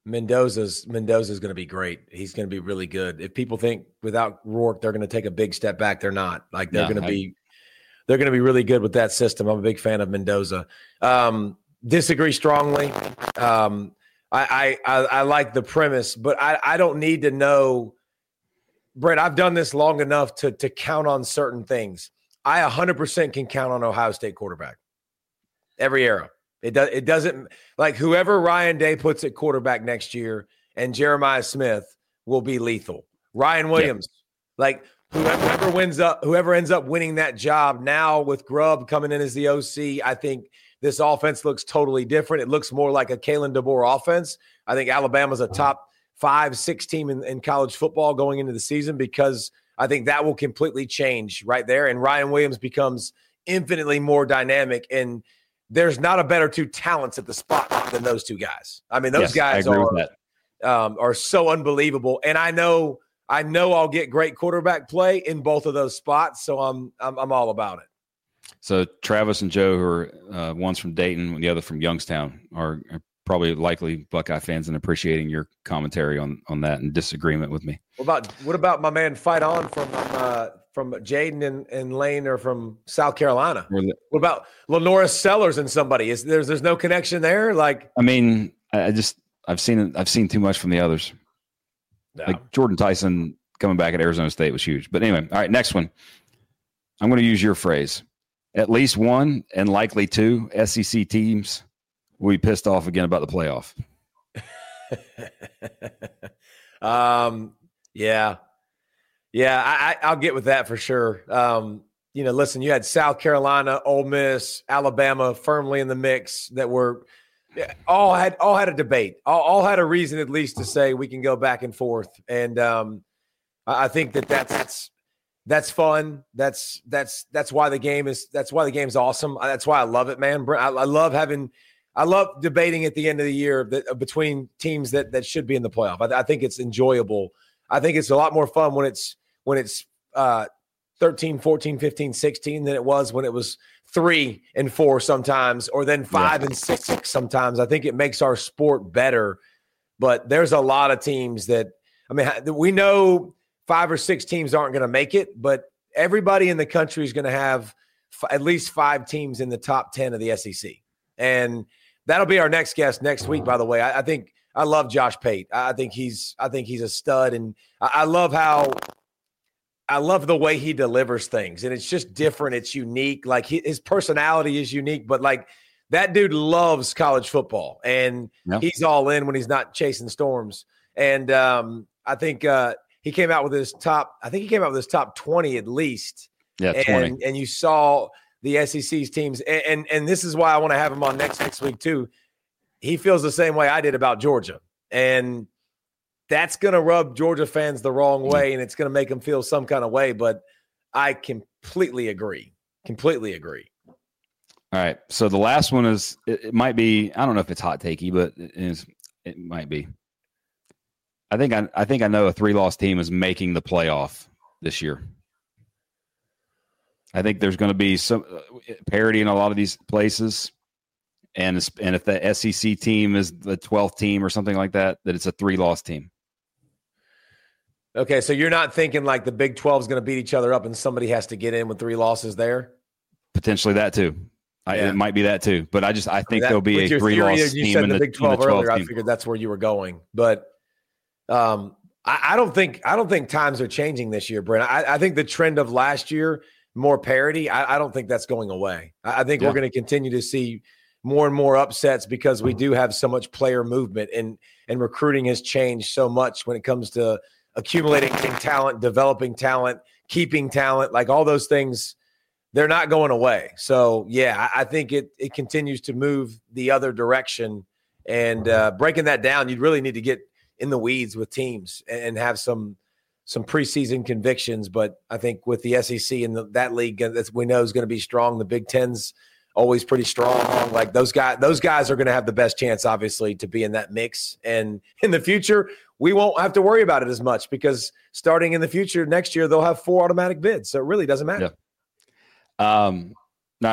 Mendoza's Mendoza's going to be great. He's going to be really good. If people think without Rourke they're going to take a big step back, they're not. Like they're no, going to be they're going to be really good with that system. I'm a big fan of Mendoza. Um, disagree strongly. Um, I, I, I I like the premise, but I, I don't need to know. Brett, I've done this long enough to to count on certain things. I one hundred percent can count on Ohio State quarterback every era. It does. It doesn't like whoever Ryan Day puts at quarterback next year, and Jeremiah Smith will be lethal. Ryan Williams, yeah. like whoever, whoever wins up, whoever ends up winning that job now with Grubb coming in as the O C, I think this offense looks totally different. It looks more like a Kalen DeBoer offense. I think Alabama's a top five, six team in, in college football going into the season because I think that will completely change right there. And Ryan Williams becomes infinitely more dynamic and. There's not a better two talents at the spot than those two guys. I mean, those yes, guys are um, are so unbelievable. And I know I know I'll get great quarterback play in both of those spots, so I'm I'm, I'm all about it. So Travis and Joe, who are uh, one's from Dayton, and the other from Youngstown, are, are probably likely Buckeye fans and appreciating your commentary on on that and disagreement with me. What about what about my man Fight On from uh, from Jaden and, and Lane or from South Carolina? What about Lenora Sellers and somebody? Is there's there's no connection there? Like, I mean, I just I've seen I've seen too much from the others. No. Like Jordan Tyson coming back at Arizona State was huge. But anyway, all right, next one. I'm going to use your phrase. At least one and likely two S E C teams will be pissed off again about the playoff. um. Yeah. Yeah, I, I'll get with that for sure. Um, you know, listen, you had South Carolina, Ole Miss, Alabama firmly in the mix that were all had all had a debate, all, all had a reason at least to say we can go back and forth. And um, I think that that's, that's that's fun. That's that's that's why the game is that's why the game's awesome. That's why I love it, man. I, I love having I love debating at the end of the year that, between teams that that should be in the playoff. I, I think it's enjoyable. I think it's a lot more fun when it's when it's uh, thirteen, fourteen, fifteen, sixteen than it was when it was three and four sometimes, or then five yeah. and six, six sometimes. I think it makes our sport better. But there's a lot of teams that, I mean, we know five or six teams aren't going to make it, but everybody in the country is going to have f- at least five teams in the top ten of the S E C. And that'll be our next guest next week, by the way. I, I think I love Josh Pate. I think he's I think he's a stud. And I, I love how – I love the way he delivers things, and it's just different. It's unique. Like he, his personality is unique, but like that dude loves college football, and yep. he's all in when he's not chasing storms. And um, I think uh, he came out with his top. I think he came out with his top twenty at least. Yeah, and, twenty. And you saw the S E C's teams, and and, and this is why I want to have him on next next week too. He feels the same way I did about Georgia, and that's going to rub Georgia fans the wrong way, and it's going to make them feel some kind of way. But I completely agree. Completely agree. All right. So the last one is, it, it might be, I don't know if it's hot takey, but it, is, it might be. I think I, I think I know a three-loss team is making the playoff this year. I think there's going to be some parity in a lot of these places. And, and if the S E C team is the twelfth team or something like that, that it's a three-loss team. Okay, so you're not thinking like the Big twelve is going to beat each other up and somebody has to get in with three losses there? Potentially that too. I, yeah. It might be that too. But I just I think that, there'll be a three-loss team. You said in the, the Big twelve the earlier. team. I figured that's where you were going. But um, I, I don't think I don't think times are changing this year, Brent. I, I think the trend of last year, more parity, I, I don't think that's going away. I, I think yeah. we're going to continue to see more and more upsets because we do have so much player movement, and and recruiting has changed so much when it comes to accumulating talent, developing talent, keeping talent, like all those things, they're not going away. So, yeah, I, I think it it continues to move the other direction. And uh, breaking that down, you'd really need to get in the weeds with teams and, and have some some preseason convictions. But I think with the S E C and the, that league that we know is going to be strong, the Big Ten's always pretty strong. Like those guys, those guys are going to have the best chance, obviously, to be in that mix. And in the future, we won't have to worry about it as much because starting in the future next year, they'll have four automatic bids. So it really doesn't matter. Yeah. Um, all right.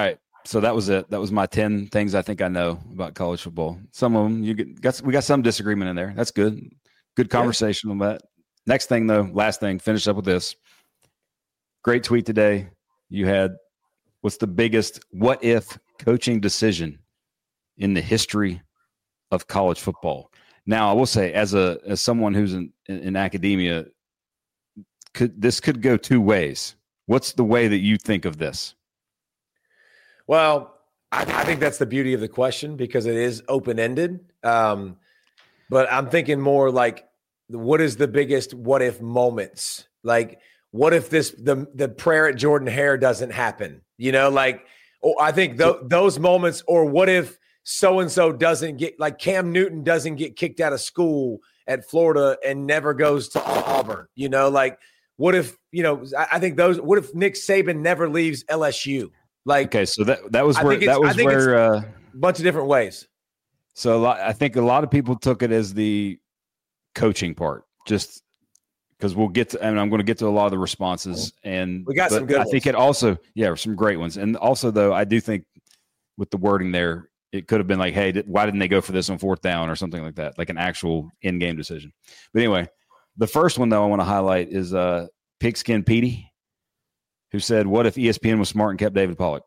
so that was it. That was my ten things I think I know about college football. Some of them you get, got, we got some disagreement in there. That's good. Good conversation yeah. on that. Next thing though, last thing, finish up with this. Great tweet today. You had, what's the biggest what if coaching decision in the history of college football? Now, I will say, as a as someone who's in, in, in academia, could this could go two ways. What's the way that you think of this? Well, I, I think that's the beauty of the question because it is open-ended. Um, but I'm thinking more like, what is the biggest what if moments? Like, what if this the the prayer at Jordan Hare doesn't happen? You know, like, oh, I think th- those moments, or what if so-and-so doesn't get, like Cam Newton doesn't get kicked out of school at Florida and never goes to Auburn, you know, like what if, you know, I, I think those, what if Nick Saban never leaves L S U? Like, okay. So that, that was where, that was where, uh, a bunch of different ways. So a lot, I think a lot of people took it as the coaching part, just because we'll get to, and I'm going to get to a lot of the responses, and we got some good I ones. think it also, yeah, some great ones. And also though, I do think with the wording there, it could have been like, hey, why didn't they go for this on fourth down or something like that, like an actual in-game decision. But anyway, the first one, though, I want to highlight is uh, Pigskin Petey, who said, what if E S P N was smart and kept David Pollack?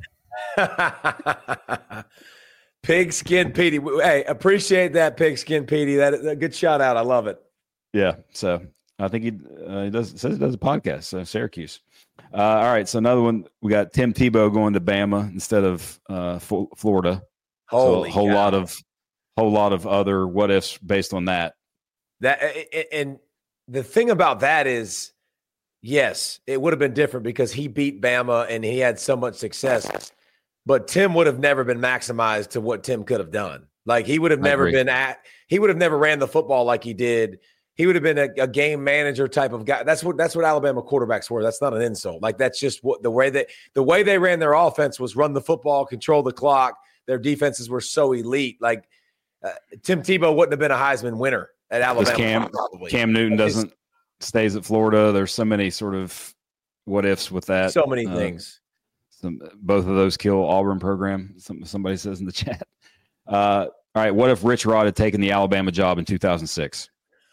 Pigskin Petey. Hey, appreciate that, Pigskin Petey. That, that good shout out. I love it. Yeah, so I think he, uh, he does says he does a podcast, so Syracuse. Uh, all right, so another one. We got Tim Tebow going to Bama instead of uh, F- Florida. Holy so a whole cow. lot of whole lot of other what ifs based on that. That and the thing about that is, yes, it would have been different because he beat Bama and he had so much success. But Tim would have never been maximized to what Tim could have done. Like he would have never been at. He would have never ran the football like he did. He would have been a, a game manager type of guy. That's what that's what Alabama quarterbacks were. That's not an insult. Like that's just what the way that the way they ran their offense was run the football, control the clock. Their defenses were so elite. Like uh, Tim Tebow wouldn't have been a Heisman winner at Alabama. Cam, probably. Cam Newton doesn't stays at Florida. There's so many sort of what ifs with that. So many uh, things. Some, both of those kill Auburn program. Some, somebody says in the chat. Uh, all right. What if Rich Rod had taken the Alabama job in two thousand six?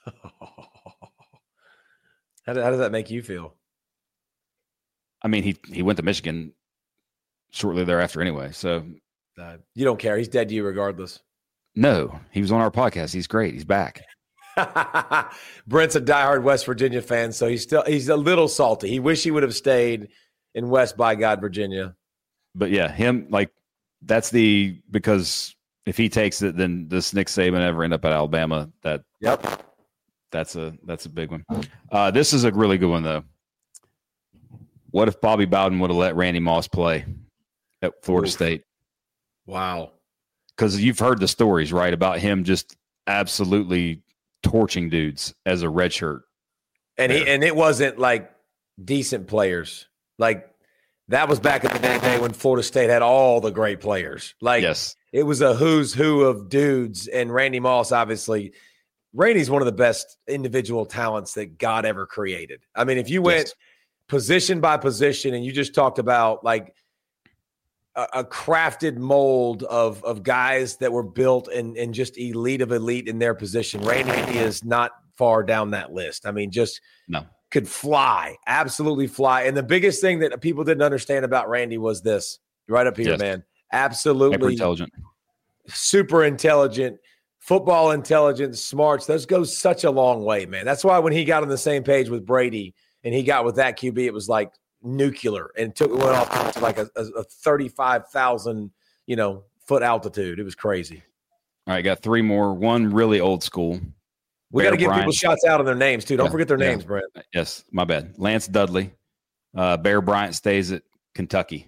How, how does that make you feel? I mean, he he went to Michigan shortly thereafter anyway. So uh, you don't care. He's dead to you regardless. No, he was on our podcast. He's great. He's back. Brent's a diehard West Virginia fan, so he's still he's a little salty. He wish he would have stayed in West by God, Virginia. But yeah, him like that's the because if he takes it, then does Nick Saban ever end up at Alabama? That yep. That's a that's a big one. Uh, this is a really good one though. What if Bobby Bowden would have let Randy Moss play at Florida Oof. State? Wow. Because you've heard the stories, right, about him just absolutely torching dudes as a redshirt. And he and it wasn't like decent players. Like that was back in the day when Florida State had all the great players. Like yes. It was a who's who of dudes. And Randy Moss, obviously, Randy's one of the best individual talents that God ever created. I mean, if you went yes. position by position and you just talked about like a, a crafted mold of of guys that were built and, and just elite of elite in their position, Randy is not far down that list. I mean, just no. could fly, absolutely fly. And the biggest thing that people didn't understand about Randy was this, right up here, yes. man. Absolutely Hyper intelligent, super intelligent, football intelligence, smarts. Those go such a long way, man. That's why when he got on the same page with Brady and he got with that Q B, it was like nuclear and took went off to like a, a thirty-five thousand, you know, foot altitude. It was crazy. All right, got three more. One really old school. We got to give Bryant. people shouts out on their names too. Don't yeah, forget their yeah. names, Brent. Yes, my bad. Lance Dudley. Uh, Bear Bryant stays at Kentucky.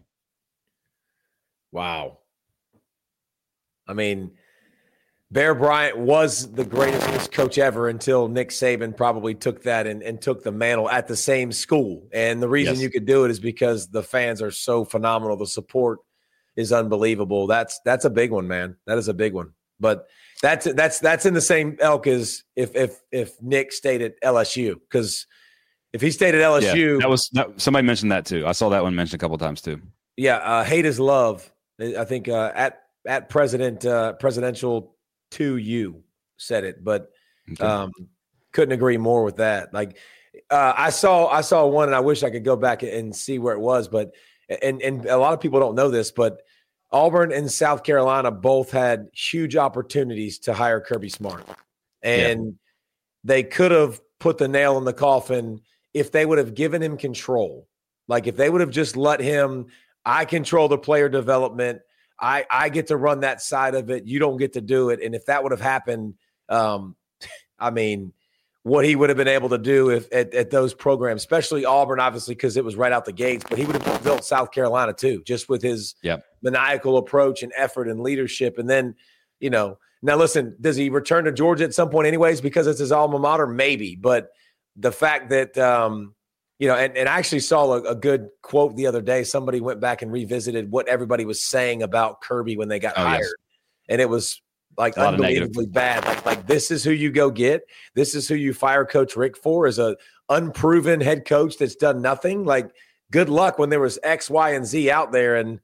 Wow. I mean, Bear Bryant was the greatest coach ever until Nick Saban probably took that and, and took the mantle at the same school. And the reason yes. you could do it is because the fans are so phenomenal. The support is unbelievable. That's that's a big one, man. That is a big one. But that's that's that's in the same elk as if if if Nick stayed at L S U, because if he stayed at L S U, yeah, that was that, somebody mentioned that too. I saw that one mentioned a couple of times too. Yeah, uh, hate is love. I think uh, at at President uh, Presidential to you said it, but Okay. um, couldn't agree more with that. Like uh, I saw I saw one, and I wish I could go back and see where it was, but and and a lot of people don't know this, but Auburn and South Carolina both had huge opportunities to hire Kirby Smart, and yeah. they could have put the nail in the coffin if they would have given him control. Like if they would have just let him, I control the player development. I, I get to run that side of it. You don't get to do it. And if that would have happened, um, I mean, what he would have been able to do if at, at those programs, especially Auburn, obviously, because it was right out the gates, but he would have built South Carolina too, just with his yep. maniacal approach and effort and leadership. And then, you know, now listen, does he return to Georgia at some point anyways because it's his alma mater? Maybe. But the fact that, um, you know, and, and I actually saw a, a good quote the other day. Somebody went back and revisited what everybody was saying about Kirby when they got oh, hired. Yes. And it was like unbelievably bad. Like, like this is who you go get. This is who you fire Coach Rick for, is a unproven head coach that's done nothing. Like, good luck when there was X, Y, and Z out there. And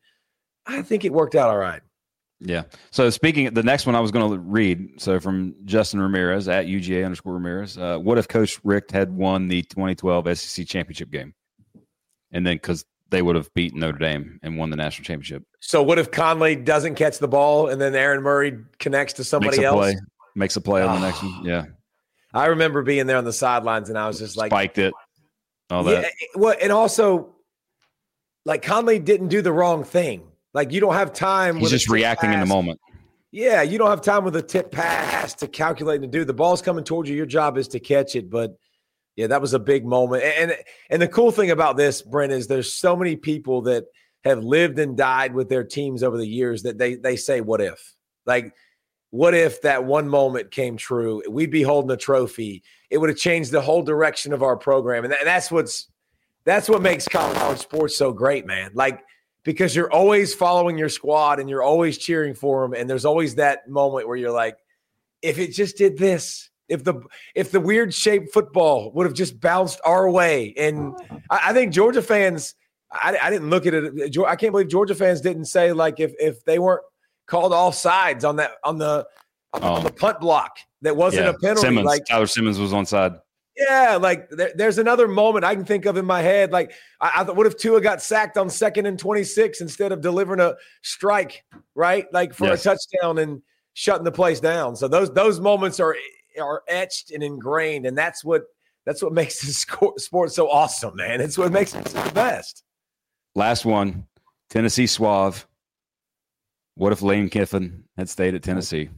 I think it worked out all right. Yeah. So speaking, the next one I was going to read, so from Justin Ramirez at U G A underscore Ramirez, uh, what if Coach Rick had won the twenty twelve S E C championship game? And then because they would have beaten Notre Dame and won the national championship. So what if Conley doesn't catch the ball and then Aaron Murray connects to somebody Makes a else? Play. Makes a play on the next one. Yeah. I remember being there on the sidelines and I was just like. Spiked it. All that. Yeah, well, and also, like, Conley didn't do the wrong thing. Like, you don't have time. He's with just reacting pass. in the moment. Yeah, you don't have time with a tip pass to calculate and do. The ball's coming towards you. Your job is to catch it. But, yeah, that was a big moment. And and the cool thing about this, Brent, is there's so many people that have lived and died with their teams over the years that they they say, what if? Like, what if that one moment came true? We'd be holding a trophy. It would have changed the whole direction of our program. And, that, and that's what's that's what makes college sports so great, man. Like, because you're always following your squad and you're always cheering for them. And there's always that moment where you're like, if it just did this, if the if the weird shaped football would have just bounced our way. And I, I think Georgia fans, I, I didn't look at it. I can't believe Georgia fans didn't say, like, if if they weren't called off sides on that on the on, oh. on the punt block that wasn't yeah. a penalty. Simmons, like Tyler Simmons was onside. Yeah, like there, there's another moment I can think of in my head. Like, I, I thought, what if Tua got sacked on second and twenty-six instead of delivering a strike, right? Like for yes. a touchdown and shutting the place down. So those those moments are are etched and ingrained, and that's what that's what makes this sport so awesome, man. It's what makes it the best. Last one, Tennessee Suave. What if Lane Kiffin had stayed at Tennessee?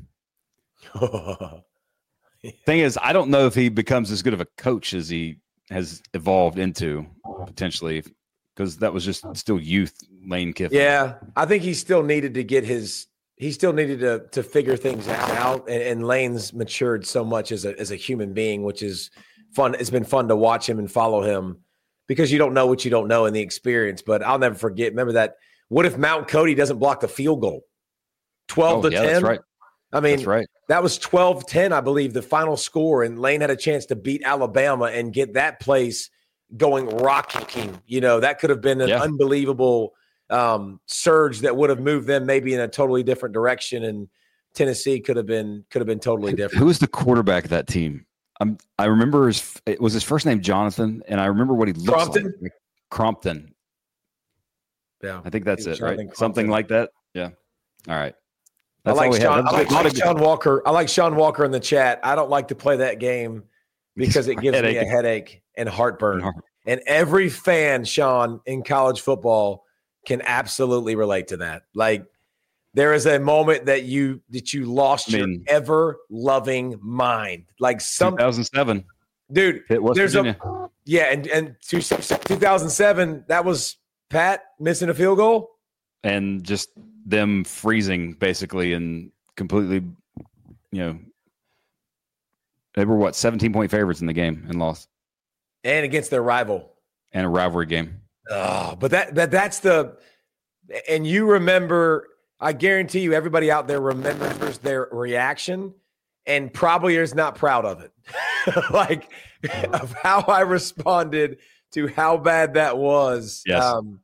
Thing is, I don't know if he becomes as good of a coach as he has evolved into potentially, because that was just still youth Lane Kiffin. Yeah, I think he still needed to get his – he still needed to to figure things out, and, and Lane's matured so much as a as a human being, which is fun. It's been fun to watch him and follow him because you don't know what you don't know in the experience. But I'll never forget – remember that – what if Mount Cody doesn't block the field goal? twelve oh, to yeah, ten? That's right. I mean, that's right. That was twelve ten, I believe, the final score, and Lane had a chance to beat Alabama and get that place going rocking. You know, that could have been an yeah. unbelievable um, surge that would have moved them maybe in a totally different direction, and Tennessee could have been could have been totally different. Who was the quarterback of that team? Um, I remember his it was his first name Jonathan, and I remember what he looked Crompton? like. Crompton. Yeah, I think that's it, Jonathan right? Crompton. Something like that. Yeah. All right. That's I like, Sean, I like, like of- Sean Walker. I like Sean Walker in the chat. I don't like to play that game because it gives headache. me a headache and heartburn. And, heart- and every fan, Sean, in college football can absolutely relate to that. Like, there is a moment that you that you lost I mean, your ever loving mind. Like some two thousand seven, dude. West there's Virginia. a yeah, and and two thousand seven. That was Pat missing a field goal, and just. Them freezing basically and completely, you know, they were what seventeen point favorites in the game and lost, and against their rival, and a rivalry game. Oh, but that that that's the, and you remember. I guarantee you, everybody out there remembers their reaction, and probably is not proud of it, like of how I responded to how bad that was. Yes. Um,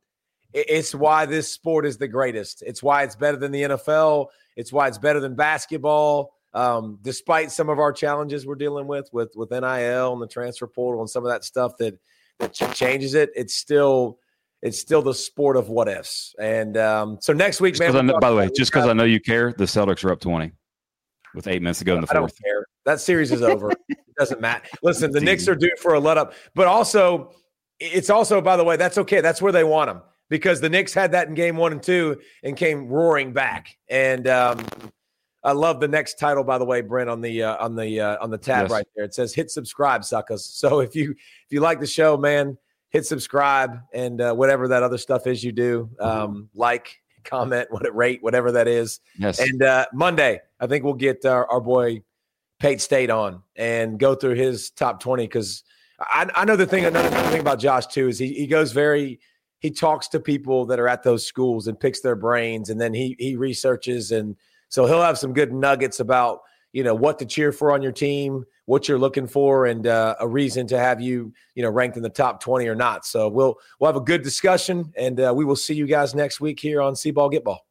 It's why this sport is the greatest. It's why it's better than the N F L. It's why it's better than basketball. Um, despite some of our challenges we're dealing with, with, with N I L and the transfer portal and some of that stuff that, that changes it, it's still, it's still the sport of what ifs. And um, so next week, man. Know, by the way, just because I know you care, the Celtics are up twenty with eight minutes to go in the fourth. I don't care. That series is over. It doesn't matter. Listen, the Knicks are due for a let up, but also it's also, by the way, that's okay. That's where they want them, because the Knicks had that in game one and two and came roaring back. And um, I love the next title, by the way, Brent, on the uh, on the uh, on the tab yes. right there. It says "Hit subscribe, suckers." So if you if you like the show, man, hit subscribe and uh, whatever that other stuff is you do, um, like, comment, what it rate, whatever that is. Yes. And uh, Monday, I think we'll get our, our boy Pate State on and go through his top twenty, because I, I know the thing. Another thing about Josh too is he he goes very. He talks to people that are at those schools and picks their brains, and then he he researches, and so he'll have some good nuggets about, you know, what to cheer for on your team, what you're looking for, and uh, a reason to have you, you know, ranked in the top twenty or not. So we'll we'll have a good discussion, and uh, we will see you guys next week here on See Ball Get Ball.